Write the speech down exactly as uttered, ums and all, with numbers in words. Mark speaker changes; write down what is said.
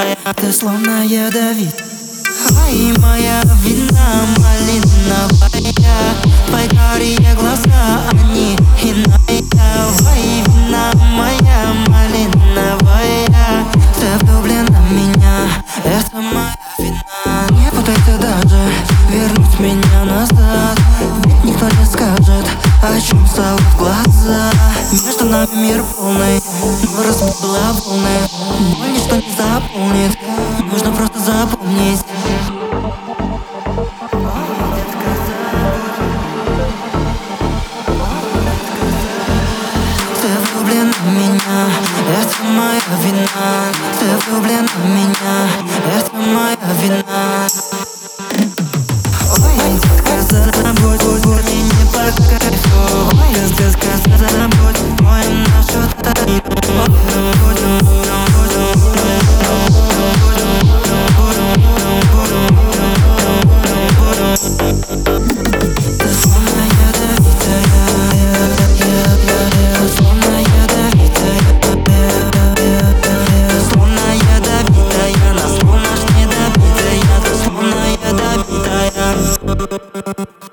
Speaker 1: ядовитая, ты словно ядовит. Ай, моя вина малиновая, твои карие глаза, они иная. Ай, вина моя малиновая, ты влюблена в меня, это моя вина. Не пытайся даже вернуть меня назад, ведь никто не скажет, о чем стало в глаза. Между нами мир полный, но разбила волны. Боль ничто не заполнит, нужно просто запомнить. Ты влюблен в меня, это моя вина. Ты влюблен в меня, это моя вина. Ой, детка, забудь, будь мне не по кайфу. Ой, детка, забудь, ой, нашу тайну. Ты словно ядовитая, словно ядовитая, словно ядовитая, на словно ж недобитая, ты словно ядовитая.